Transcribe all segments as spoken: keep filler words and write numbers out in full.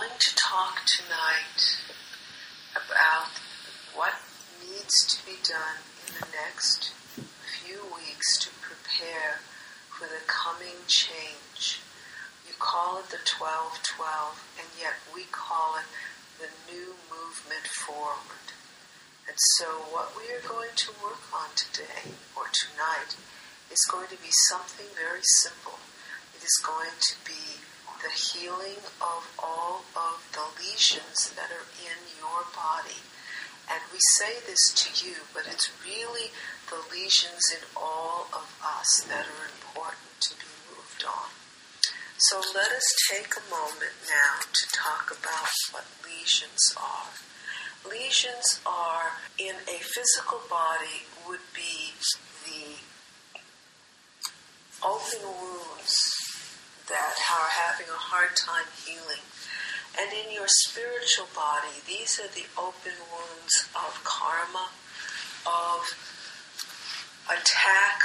going to talk tonight about what needs to be done in the next few weeks to prepare for the coming change. You call it the twelve twelve, and yet we call it the new movement forward. And so what we are going to work on today, or tonight, is going to be something very simple. It is going to be the healing of all of the lesions that are in your body. And we say this to you, but it's really the lesions in all of us that are important to be moved on. So let us take a moment now to talk about what lesions are. Lesions are, in a physical body, would be the open wounds that are having a hard time healing. And in your spiritual body, these are the open wounds of karma, of attack,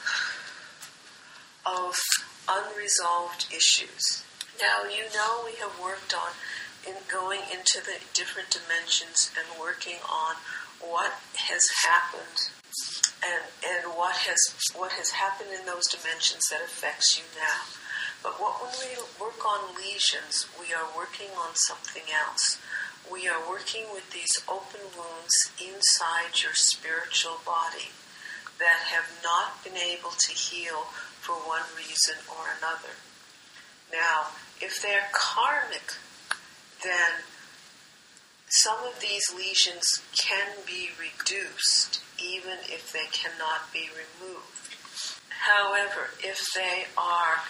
of unresolved issues. Now, you know we have worked on in going into the different dimensions and working on what has happened and and what has what has happened in those dimensions that affects you now. But what when we work on lesions, we are working on something else. We are working with these open wounds inside your spiritual body that have not been able to heal for one reason or another. Now, if they're karmic, then some of these lesions can be reduced, even if they cannot be removed. However, if they are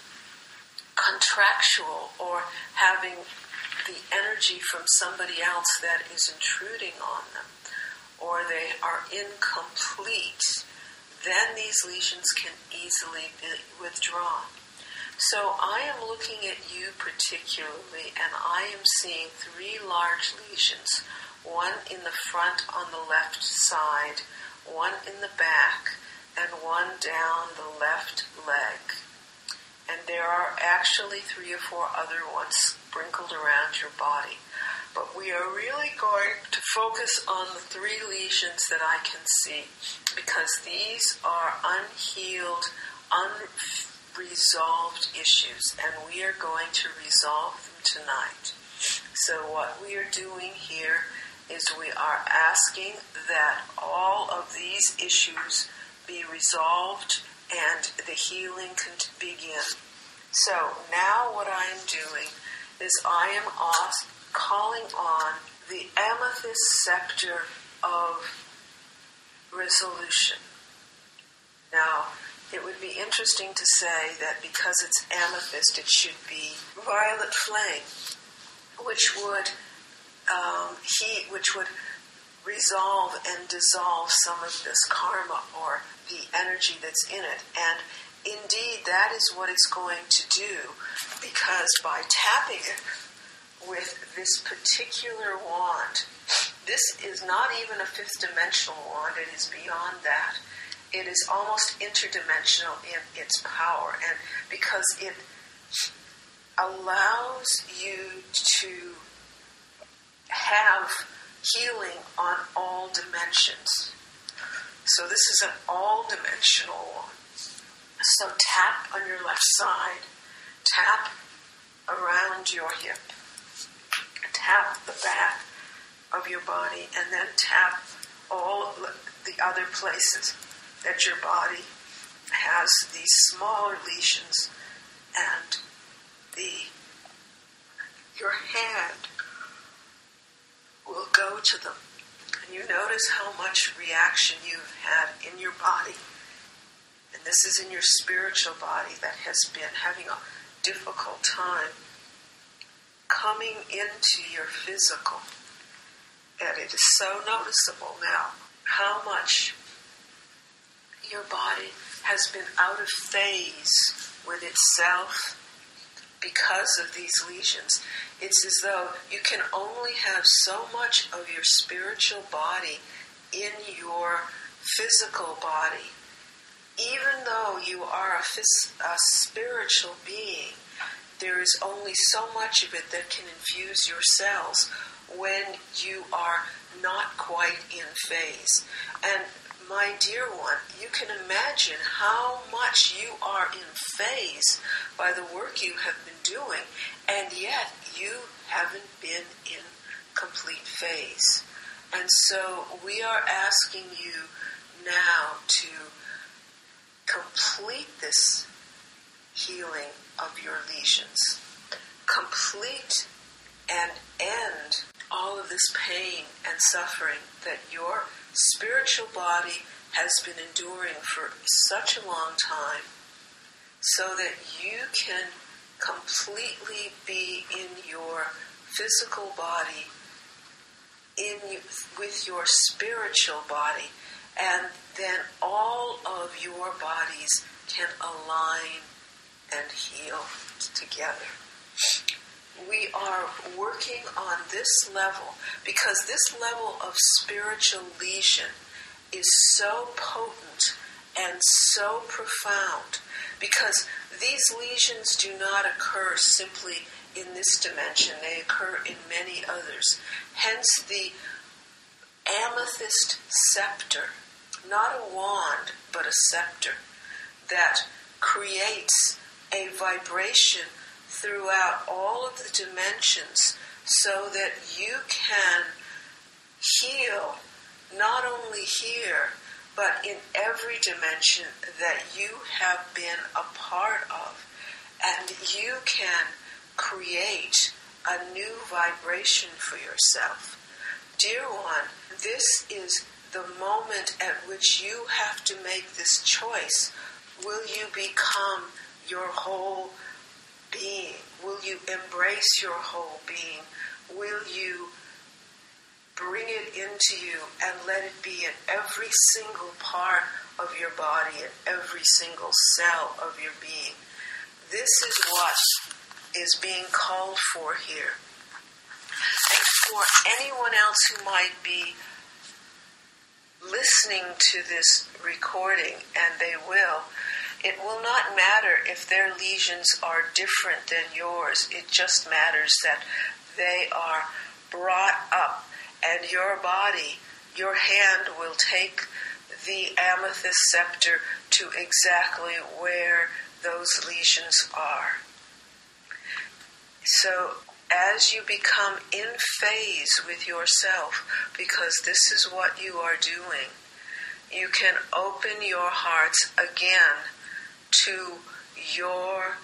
contractual or having the energy from somebody else that is intruding on them, or they are incomplete, then these lesions can easily be withdrawn. So I am looking at you particularly, and I am seeing three large lesions, one in the front on the left side, one in the back, and one down the left leg. And there are actually three or four other ones sprinkled around your body. But we are really going to focus on the three lesions that I can see, because these are unhealed, unresolved issues, and we are going to resolve them tonight. So what we are doing here is we are asking that all of these issues be resolved and the healing can begin. So now what I am doing is I am ask, calling on the amethyst sector of resolution. Now, it would be interesting to say that because it's amethyst, it should be violet flame, which would um, heat, which would resolve and dissolve some of this karma or the energy that's in it. And indeed, that is what it's going to do, because by tapping it with this particular wand, this is not even a fifth dimensional wand, it is beyond that. It is almost interdimensional in its power, and because it allows you to have healing on all dimensions. So this is an all-dimensional one. So tap on your left side, tap around your hip, tap the back of your body, and then tap all the other places that your body has these smaller lesions, and the your hand will go to them. And you notice how much reaction you've had in your body. And this is in your spiritual body that has been having a difficult time coming into your physical. And it is so noticeable now how much your body has been out of phase with itself because of these lesions. It's as though you can only have so much of your spiritual body in your physical body. Even though you are a, phys- a spiritual being, there is only so much of it that can infuse your cells when you are not quite in phase. And my dear one, you can imagine how much you are in phase by the work you have been doing, and yet you haven't been in complete phase. And so we are asking you now to complete this healing of your lesions. Complete and end all of this pain and suffering that your spiritual body has been enduring for such a long time, so that you can completely be in your physical body, in with your spiritual body, and then all of your bodies can align and heal together. We are working on this level because this level of spiritual lesion is so potent and so profound, because these lesions do not occur simply in this dimension, they occur in many others. Hence the amethyst scepter, not a wand, but a scepter that creates a vibration throughout all of the dimensions so that you can heal not only here, but in every dimension that you have been a part of. And you can create a new vibration for yourself. Dear one, this is the moment at which you have to make this choice. Will you become your whole being? Will you embrace your whole being? Will you bring it into you and let it be in every single part of your body, in every single cell of your being? This is what is being called for here. And for anyone else who might be listening to this recording, and they will, it will not matter if their lesions are different than yours. It just matters that they are brought up, and your body, your hand will take the amethyst scepter to exactly where those lesions are. So as you become in phase with yourself, because this is what you are doing, you can open your hearts again to your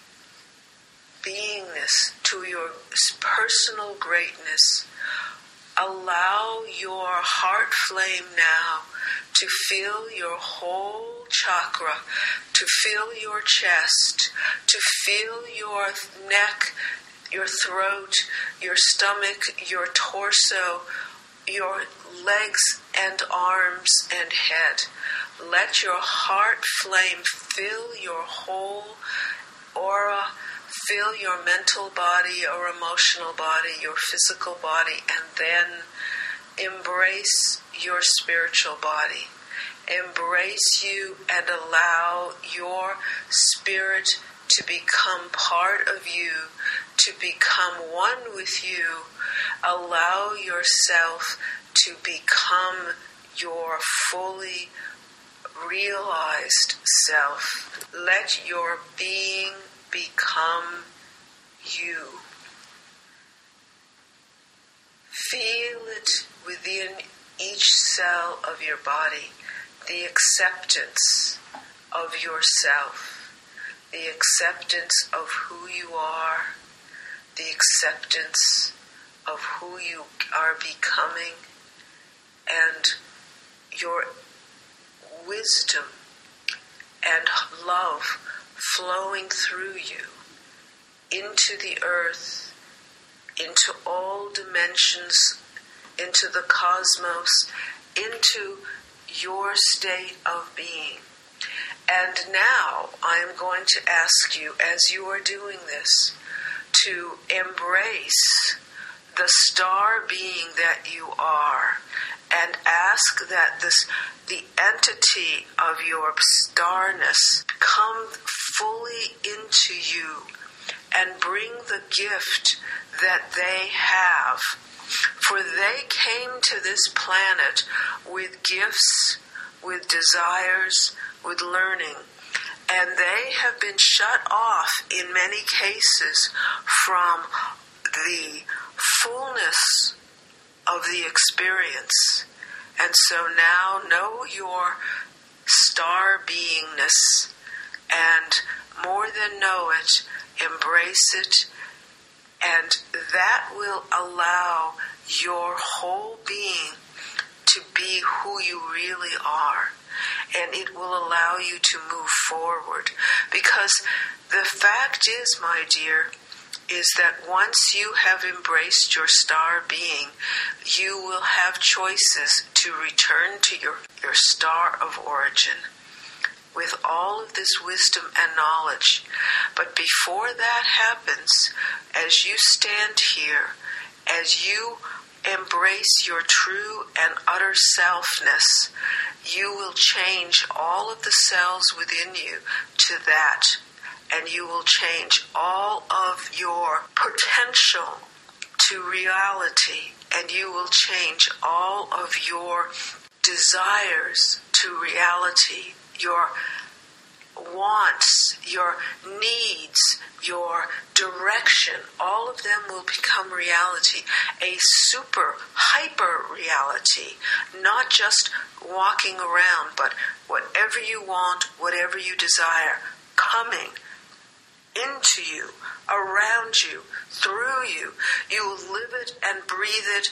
beingness, to your personal greatness. Allow your heart flame now to fill your whole chakra, to fill your chest, to fill your neck, your throat, your stomach, your torso, your legs and arms and head. Let your heart flame fill your whole aura, fill your mental body or emotional body, your physical body, and then embrace your spiritual body. Embrace you and allow your spirit to become part of you, to become one with you. Allow yourself to become your fully realized self. Let your being become you. Feel it within each cell of your body, the acceptance of yourself, the acceptance of who you are, the acceptance of who you are becoming, and your wisdom and love flowing through you into the earth, into all dimensions, into the cosmos, into your state of being. And now I am going to ask you, as you are doing this, to embrace the star being that you are, and ask that this, the entity of your starness come fully into you and bring the gift that they have. For they came to this planet with gifts, with desires, with learning, and they have been shut off in many cases from the fullness of the experience. And so now know your star beingness, and more than know it, embrace it, and that will allow your whole being to be who you really are. And it will allow you to move forward. Because the fact is, my dear, is that once you have embraced your star being, you will have choices to return to your, your star of origin with all of this wisdom and knowledge. But before that happens, as you stand here, as you embrace your true and utter selfness, you will change all of the cells within you to that, and you will change all of your potential to reality, and you will change all of your desires to reality, your wants, your needs, your direction, all of them will become reality, a super hyper reality, not just walking around, but whatever you want, whatever you desire, coming into you, around you, through you. You will live it and breathe it,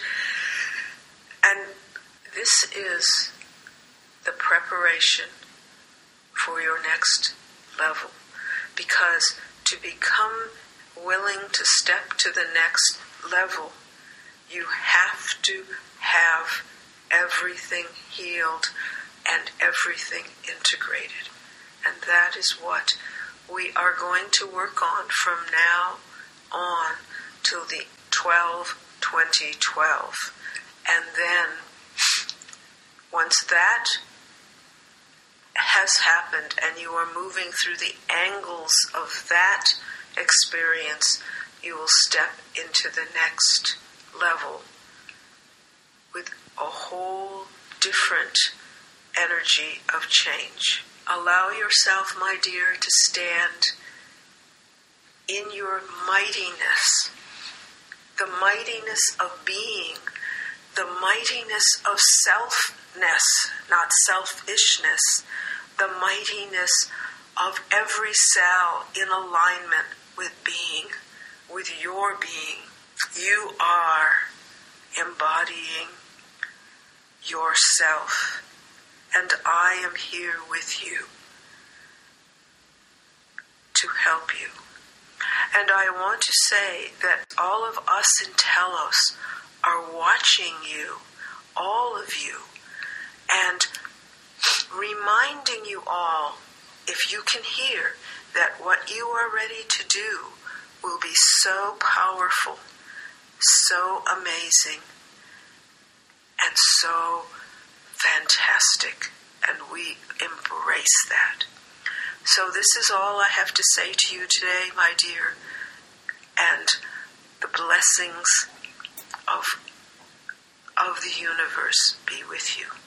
and this is the preparation for your next level, because to become willing to step to the next level, you have to have everything healed and everything integrated. And that is what we are going to work on from now on till the twelve twenty twelve. And then once that has happened and you are moving through the angles of that experience, you will step into the next level with a whole different energy of change. Allow yourself, my dear, to stand in your mightiness, the mightiness of being, the mightiness of selfness, not selfishness, the mightiness of every cell in alignment with being, with your being. You are embodying yourself, and I am here with you to help you. And I want to say that all of us in Telos are watching you, all of you, and reminding you all, if you can hear, that what you are ready to do will be so powerful, so amazing, and so fantastic, and we embrace that. So this is all I have to say to you today, my dear, and the blessings of, of the universe be with you.